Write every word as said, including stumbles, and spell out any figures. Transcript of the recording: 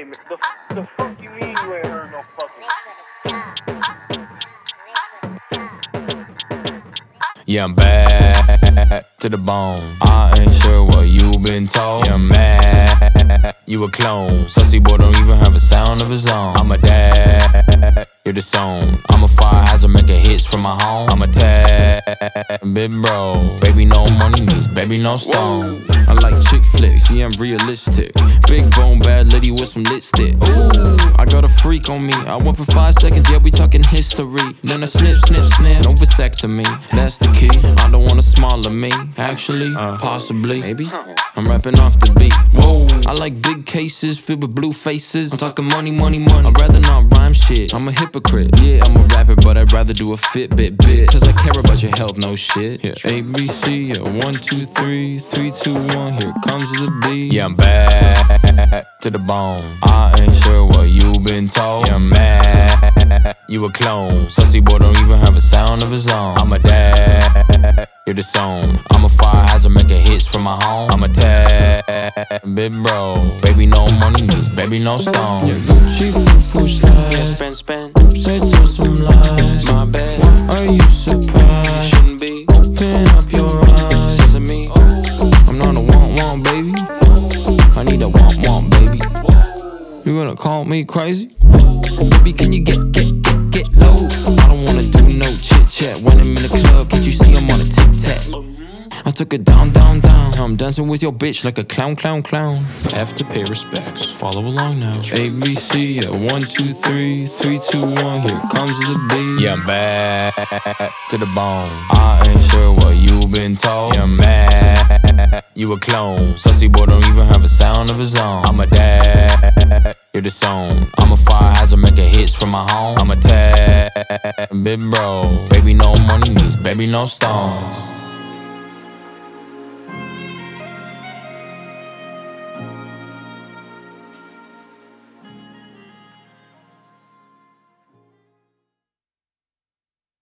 Hey, man, the, the fuck you mean you ain't heard no fucking Yeah, I'm bad to the bone. I ain't sure what you been told. Yeah, I'm mad, you a clone. Sussy boy don't even have a sound of his own. I'm a dad, you're the song. I'm a fire hazard making hits from my home. I'm a tad, big bro. Baby no money needs, baby no stone. I like chick flicks, yeah I'm realistic. Big bone bad lady with some lipstick. Ooh, I got a freak on me. I went for five seconds, yeah we talking history. Then I snip, snip, snip, no vasectomy. That's the key. I don't want a smaller me. Actually, uh, possibly, maybe. I'm rapping off the beat. Whoa, I like big cases filled with blue faces. I'm talking money, money, money. I'd rather not rhyme shit. I'm a hypocrite. Yeah, I'm a rapper, but I'd rather do a Fitbit bit. Cause I care about your health, no shit. Yeah, A, B, C, yeah, one, two, three, three, two, one. Here comes the beat. Yeah, I'm bad to the bone. I ain't sure what you been told. Yeah, I'm mad, you a clone. Sussy boy don't even have a sound of his own. I'm a dad, you're the song. I'm a fire hazard making hits from my home. I'm a tad, big bro. Baby no money needs, baby no stone. Yeah, Gucci full slide. Yeah, spin, spin. Say to some lies. My bad. Why are you surprised? Shouldn't be. Open up your eyes. Sesame. I'm not a want want baby. I need a want want baby. You gonna call me crazy? Baby, can you get get get get low? I don't wanna do no chit chat when I'm in the club. Can't you see I'm on a tic tac? I took it down, down, down. I'm dancing with your bitch like a clown, clown, clown. Have to pay respects. Follow along now. A, B, C, yeah, one, two, three, three, two, one. Here comes the beat. Yeah, I'm bad to the bone. I ain't sure what you been told. Yeah, I'm mad, you a clone. Sussy boy don't even have a sound of his own. I'm a dad, you're the song. I'm a fire hazard making hits from my home. I'm a tad, big bro. Baby no money needs, baby no stones.